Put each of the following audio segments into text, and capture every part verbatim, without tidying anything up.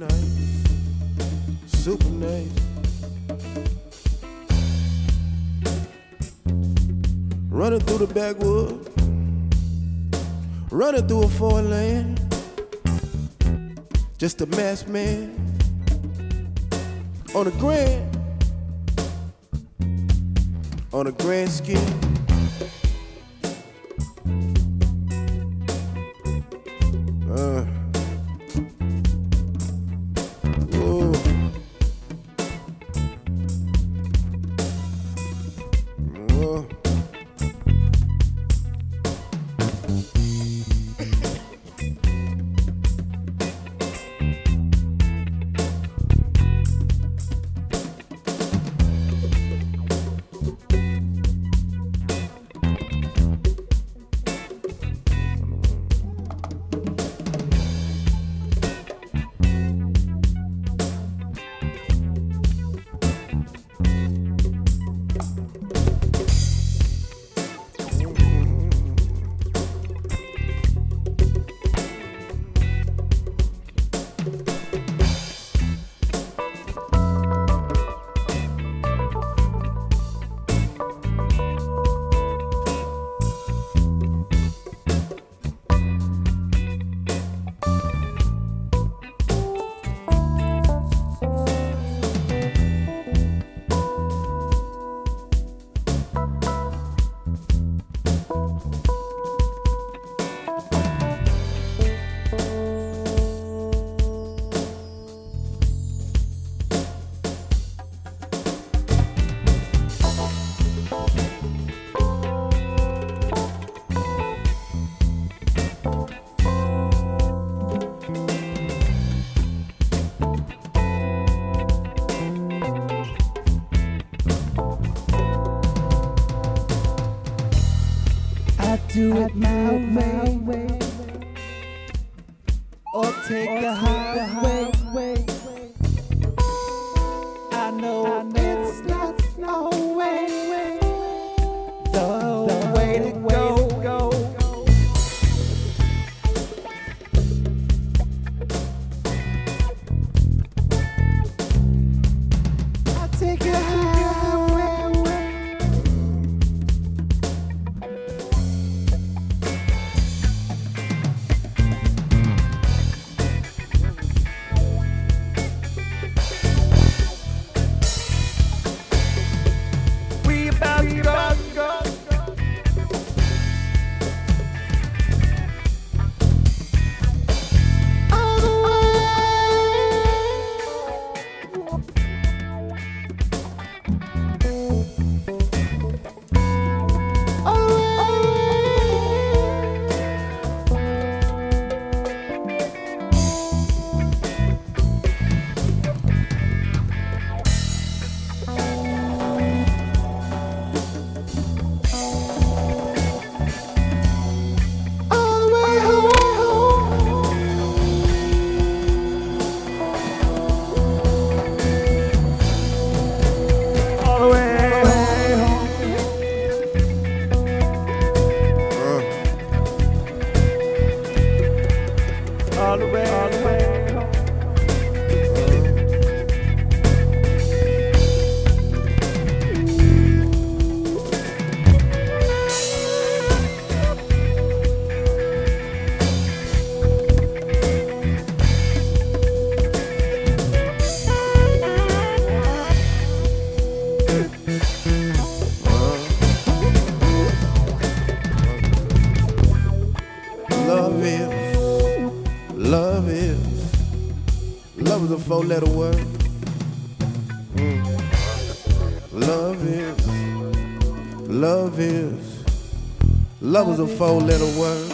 nice, super nice. Running through the backwoods, running through a foreign land, just a masked man on a grand, on a grand skin. Uh. Whoa. Whoa. Do it my way, way, or take the highway. I know it's not always the way to go. I take a highway. All the way, all the way home. Love is, love is, love is a four-letter word. Mm. Love is, love is, love is a four-letter word.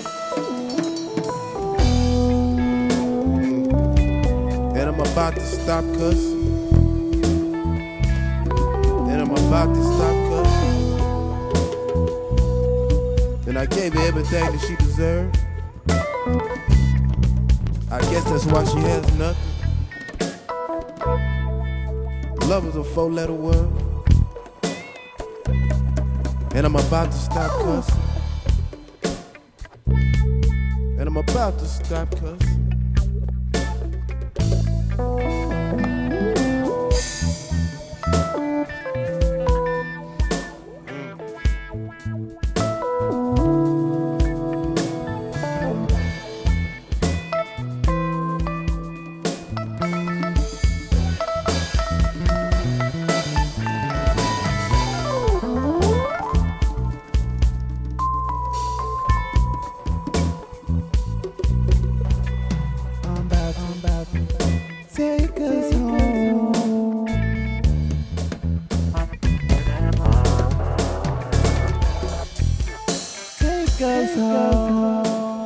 Mm. And I'm about to stop cussing. And I'm about to stop cussing. And I gave her everything that she deserved. I guess that's why she has nothing. Love is a four-letter word. And I'm about to stop cussing. And I'm about to stop cussing. take us home.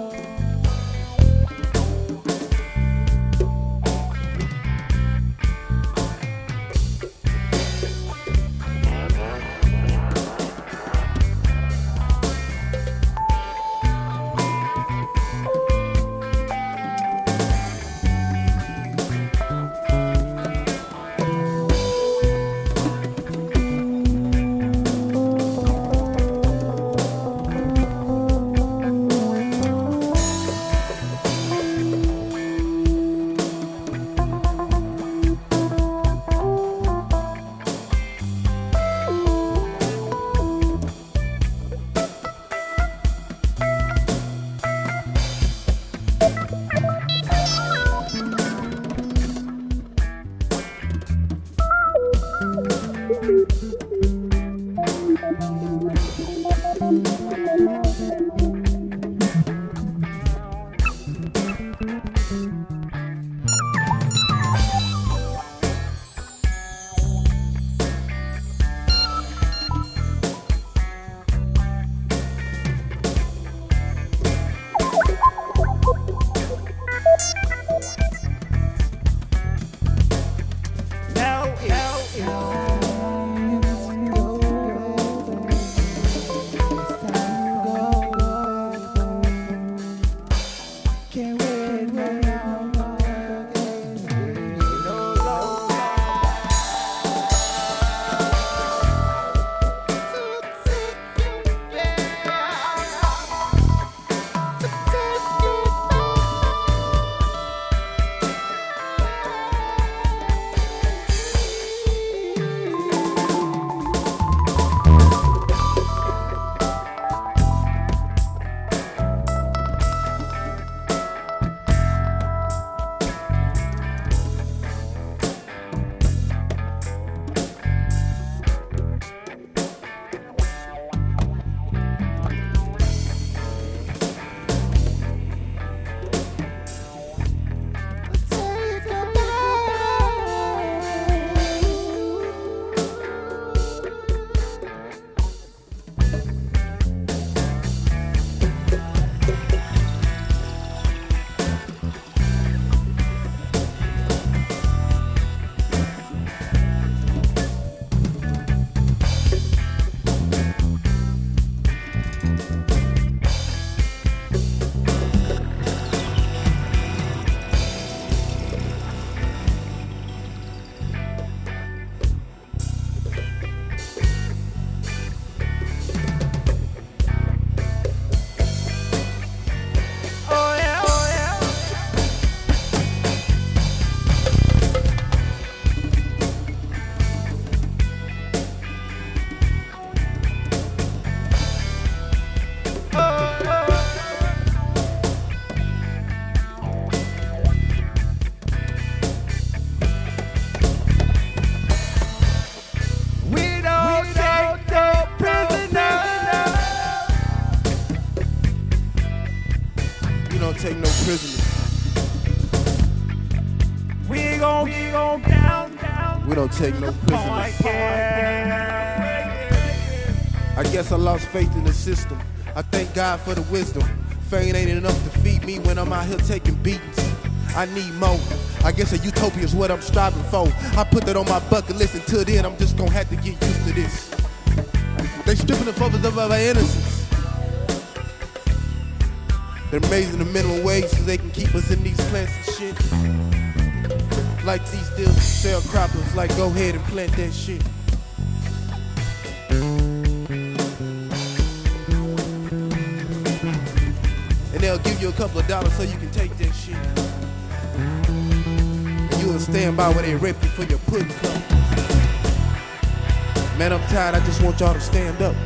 Take no prisoners. We gon' we gon' down down. We don't take no prisoners. I guess I lost faith in the system. I thank God for the wisdom. Fame ain't enough to feed me when I'm out here taking beatings. I need more. I guess a utopia is what I'm striving for. I put that on my bucket list. Until then, I'm just gonna have to get used to this. They stripping the focus of our innocence. They're raising the minimum wage so they can keep us in these plants and shit. Like these deals sharecroppers, like go ahead and plant that shit. And they'll give you a couple of dollars so you can take that shit. And you'll stand by where they rip you for your pudding cup. Man, I'm tired, I just want y'all to stand up.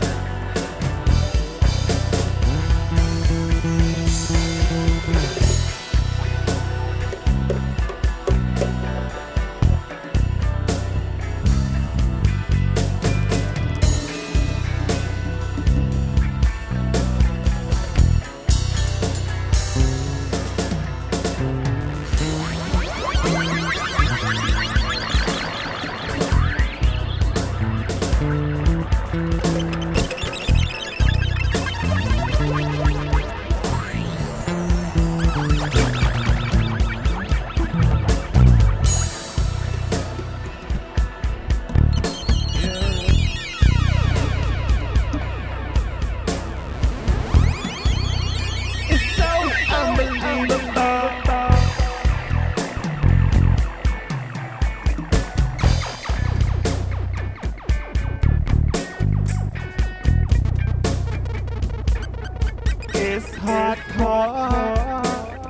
core.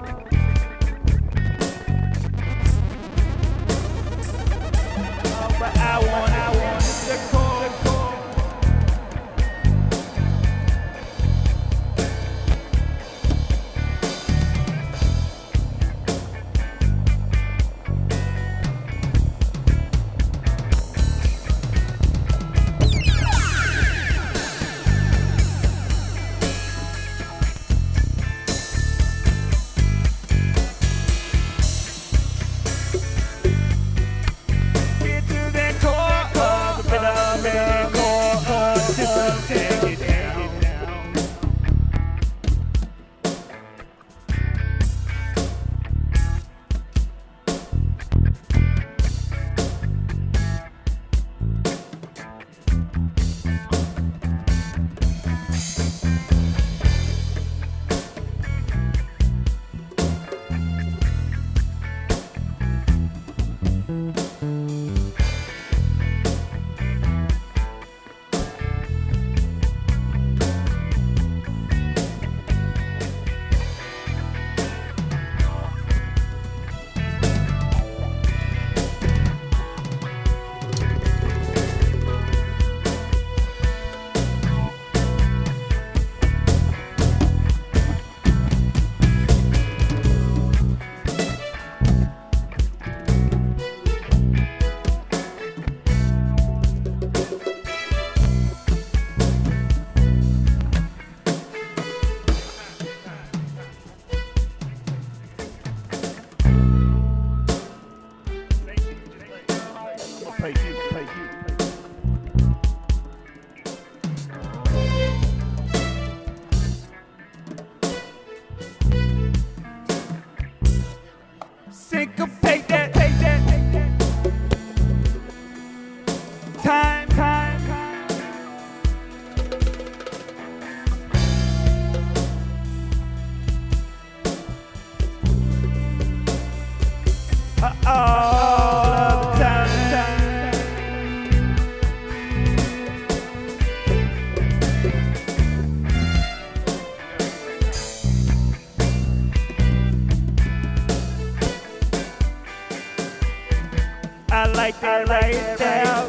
But I want, I want the core, the core. Syncopate that, take that, take that. Time, time, time. Uh-oh, time, time. I like that right there.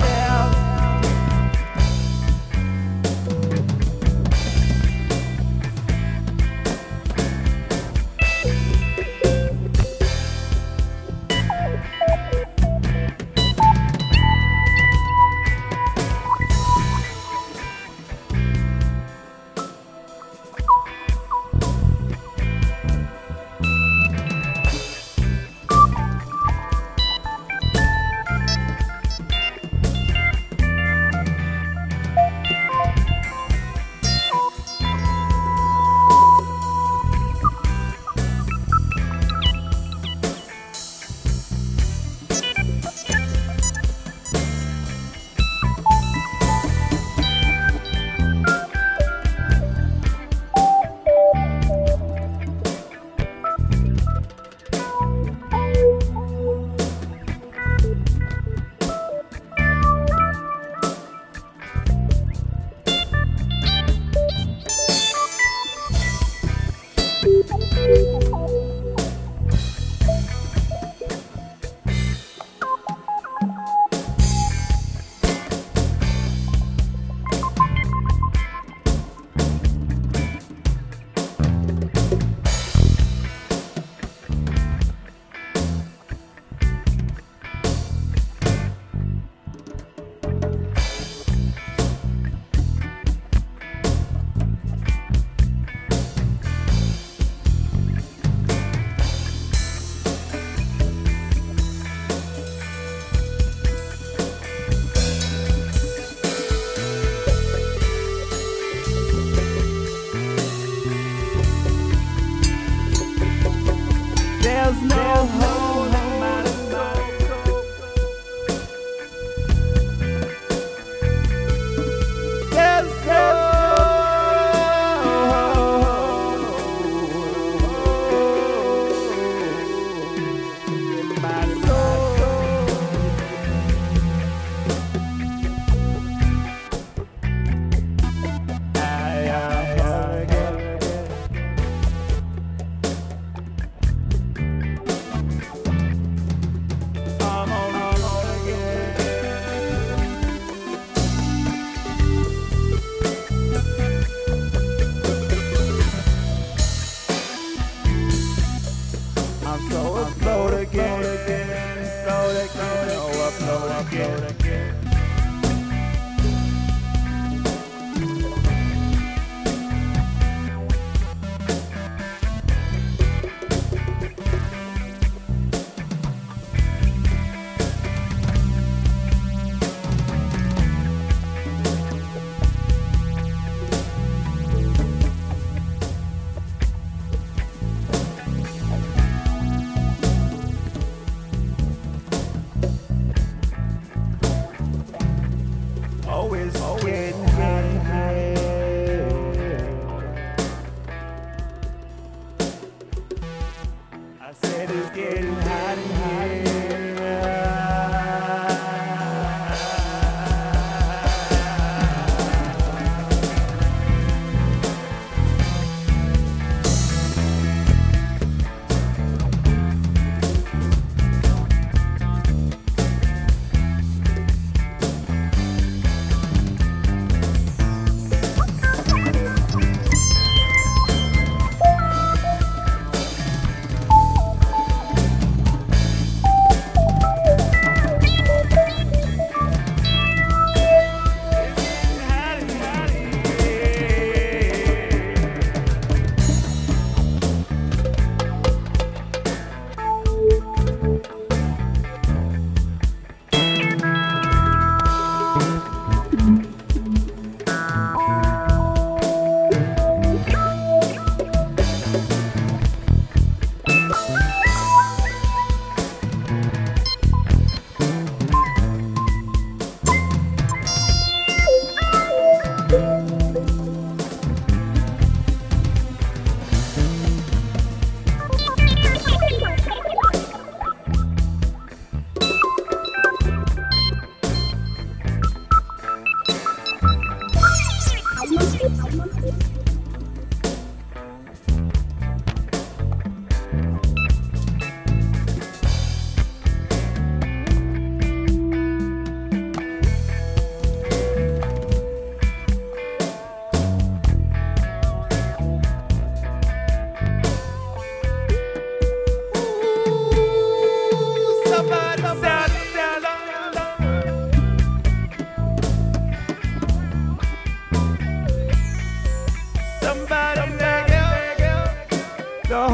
Somebody let go.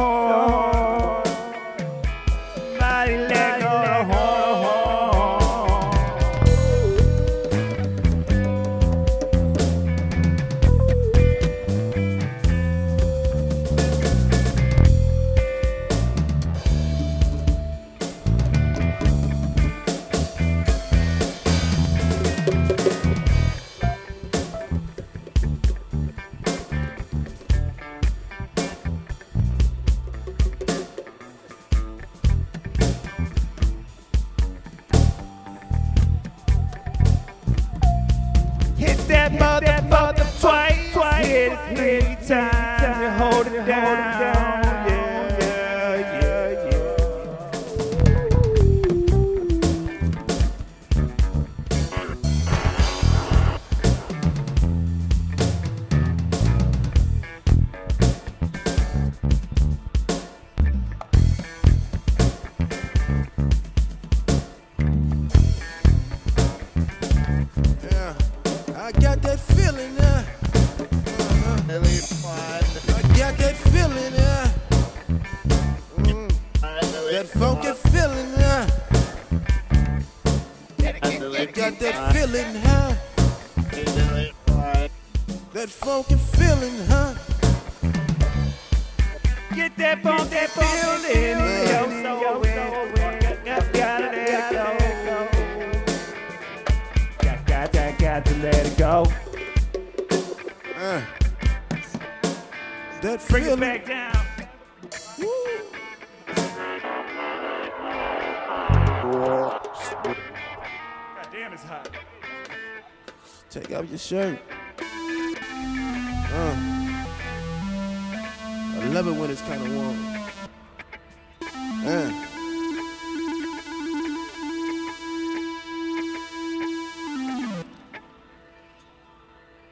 Somebody let go. Hit that mother, mother twice, twice, hit it three times, and hold it down. Yeah, yeah, yeah, yeah. Yeah, I got that feeling, uh, uh-huh. I got that feeling, uh, mm, that funky feeling, uh, I got that feeling, huh? That funky feeling, huh? Get that funk, that feeling in your soul. Got, gotta let it go. Got, got, got, got to let it go. Uh, that Bring it feeling. back down. God damn, it's hot. Take off your shirt. Uh, I love it when it's kind of warm. Uh.